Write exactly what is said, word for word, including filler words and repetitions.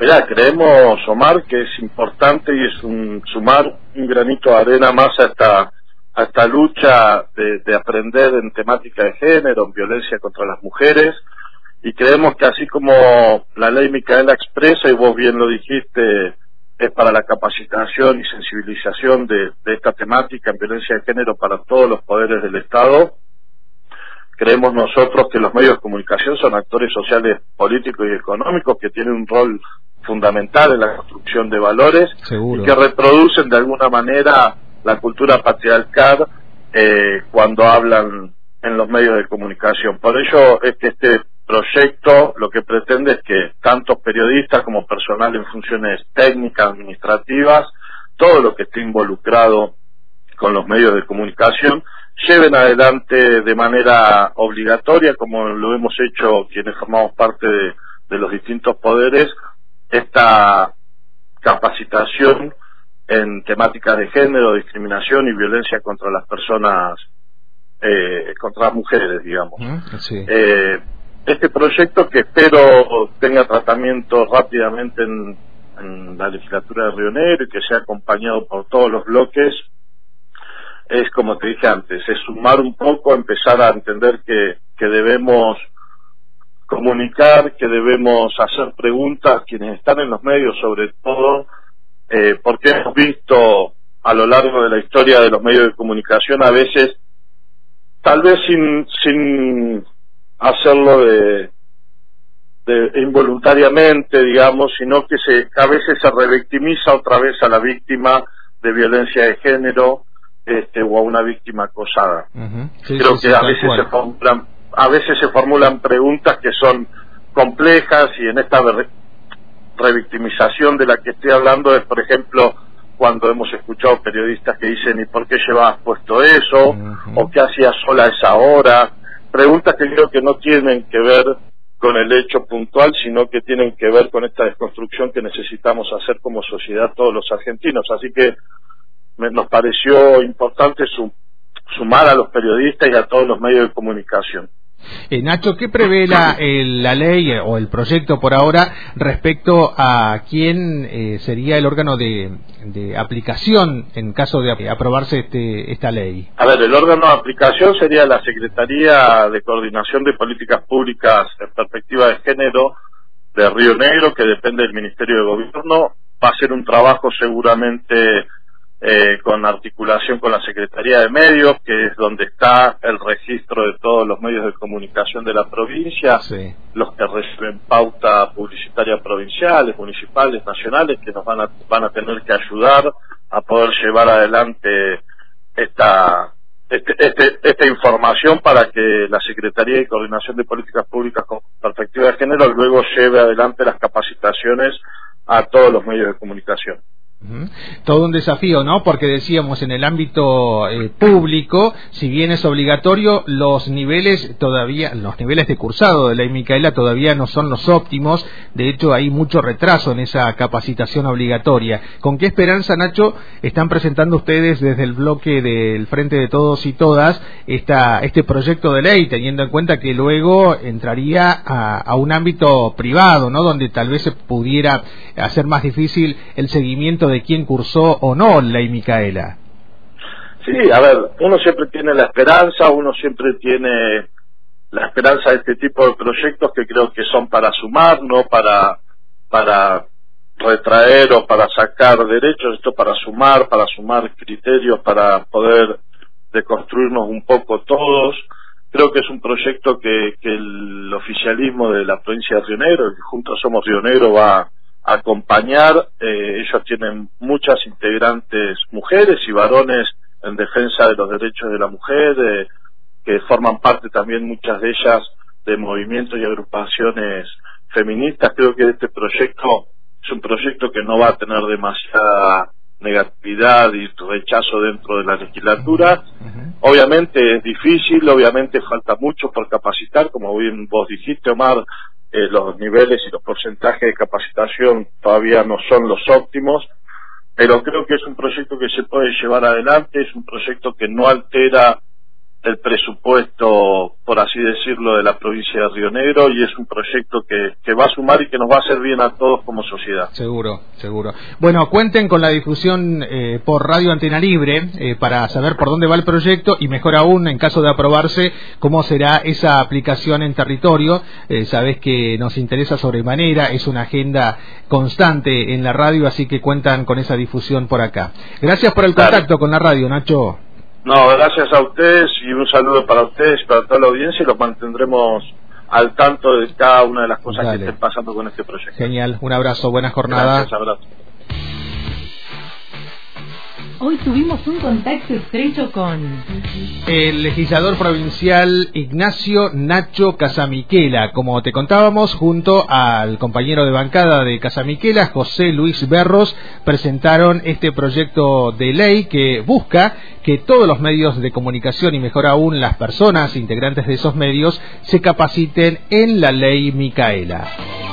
Mirá, creemos, Omar, que es importante y es un sumar un granito de arena más a esta, a esta lucha de, de aprender en temática de género, en violencia contra las mujeres, y creemos que así como la ley Micaela expresa, y vos bien lo dijiste, es para la capacitación y sensibilización de, de esta temática en violencia de género para todos los poderes del Estado, creemos nosotros que los medios de comunicación son actores sociales, políticos y económicos que tienen un rol fundamental en la construcción de valores. Seguro. Y que reproducen de alguna manera la cultura patriarcal eh, cuando hablan en los medios de comunicación. Por ello es que este proyecto lo que pretende es que tanto periodistas como personal en funciones técnicas, administrativas, todo lo que esté involucrado con los medios de comunicación, lleven adelante de manera obligatoria, como lo hemos hecho quienes formamos parte de, de los distintos poderes, esta capacitación en temáticas de género, discriminación y violencia contra las personas, eh, contra las mujeres, digamos. Sí. Eh, este proyecto, que espero tenga tratamiento rápidamente en, en la legislatura de Río Negro y que sea acompañado por todos los bloques, es, como te dije antes, es sumar un poco, empezar a entender que, que debemos comunicar, que debemos hacer preguntas quienes están en los medios, sobre todo eh, porque hemos visto a lo largo de la historia de los medios de comunicación, a veces tal vez sin sin hacerlo de, de involuntariamente, digamos, sino que se a veces se revictimiza otra vez a la víctima de violencia de género, este o a una víctima acosada. Uh-huh. Sí, creo sí, que sí, a veces cual. se formulan a veces se formulan preguntas que son complejas, y en esta re- revictimización de la que estoy hablando es, por ejemplo, cuando hemos escuchado periodistas que dicen ¿y por qué llevabas puesto eso? Uh-huh. ¿O qué hacías sola a esa hora? Preguntas que creo que no tienen que ver con el hecho puntual, sino que tienen que ver con esta desconstrucción que necesitamos hacer como sociedad todos los argentinos. Así que me, nos pareció importante su, sumar a los periodistas y a todos los medios de comunicación. Eh, Nacho, ¿qué prevé la, el, la ley eh, o el proyecto por ahora respecto a quién eh, sería el órgano de, de aplicación en caso de aprobarse este, esta ley? A ver, el órgano de aplicación sería la Secretaría de Coordinación de Políticas Públicas en Perspectiva de Género de Río Negro, que depende del Ministerio de Gobierno. Va a ser un trabajo seguramente Eh, con articulación con la Secretaría de Medios, que es donde está el registro de todos los medios de comunicación de la provincia, sí. Los que reciben pauta publicitaria provinciales, municipales, nacionales, que nos van a, van a tener que ayudar a poder llevar adelante esta, este, este, esta información para que la Secretaría de Coordinación de Políticas Públicas con Perspectiva de Género luego lleve adelante las capacitaciones a todos los medios de comunicación. Uh-huh. Todo un desafío, ¿no? Porque decíamos, en el ámbito eh, público, si bien es obligatorio, los niveles todavía, los niveles de cursado de ley Micaela todavía no son los óptimos. De hecho, hay mucho retraso en esa capacitación obligatoria. ¿Con qué esperanza, Nacho, están presentando ustedes desde el bloque del Frente de Todos y Todas esta, este proyecto de ley, teniendo en cuenta que luego entraría a, a un ámbito privado, ¿no? Donde tal vez se pudiera hacer más difícil el seguimiento de de quién cursó o no ley Micaela? Sí, a ver, uno siempre tiene la esperanza, uno siempre tiene la esperanza de este tipo de proyectos que creo que son para sumar, no para para retraer o para sacar derechos, esto para sumar, para sumar criterios, para poder deconstruirnos un poco todos. Creo que es un proyecto que, que el oficialismo de la provincia de Río Negro, que Juntos Somos Río Negro, va acompañar. Eh, ellos tienen muchas integrantes mujeres y varones en defensa de los derechos de la mujer, eh, que forman parte también muchas de ellas de movimientos y agrupaciones feministas. Creo que este proyecto es un proyecto que no va a tener demasiada negatividad y rechazo dentro de la legislatura. Uh-huh. Obviamente es difícil, obviamente falta mucho por capacitar, como bien vos dijiste, Omar. Eh, los niveles y los porcentajes de capacitación todavía no son los óptimos, pero creo que es un proyecto que se puede llevar adelante, es un proyecto que no altera el presupuesto, por así decirlo, de la provincia de Río Negro, y es un proyecto que, que va a sumar y que nos va a hacer bien a todos como sociedad. Seguro, seguro. Bueno, cuenten con la difusión eh, por Radio Antena Libre eh, para saber por dónde va el proyecto, y mejor aún, en caso de aprobarse, cómo será esa aplicación en territorio. Eh, sabés que nos interesa sobremanera, es una agenda constante en la radio, así que cuentan con esa difusión por acá. Gracias por el contacto Dale. con la radio, Nacho. No, gracias a ustedes y un saludo para ustedes y para toda la audiencia, y los mantendremos al tanto de cada una de las cosas Dale. que estén pasando con este proyecto. Genial, un abrazo, buena jornada. Gracias, abrazo. Hoy tuvimos un contacto estrecho con el legislador provincial Ignacio Nacho Casamiquela, como te contábamos, junto al compañero de bancada de Casamiquela, José Luis Berros, presentaron este proyecto de ley que busca que todos los medios de comunicación, y mejor aún las personas integrantes de esos medios, se capaciten en la ley Micaela.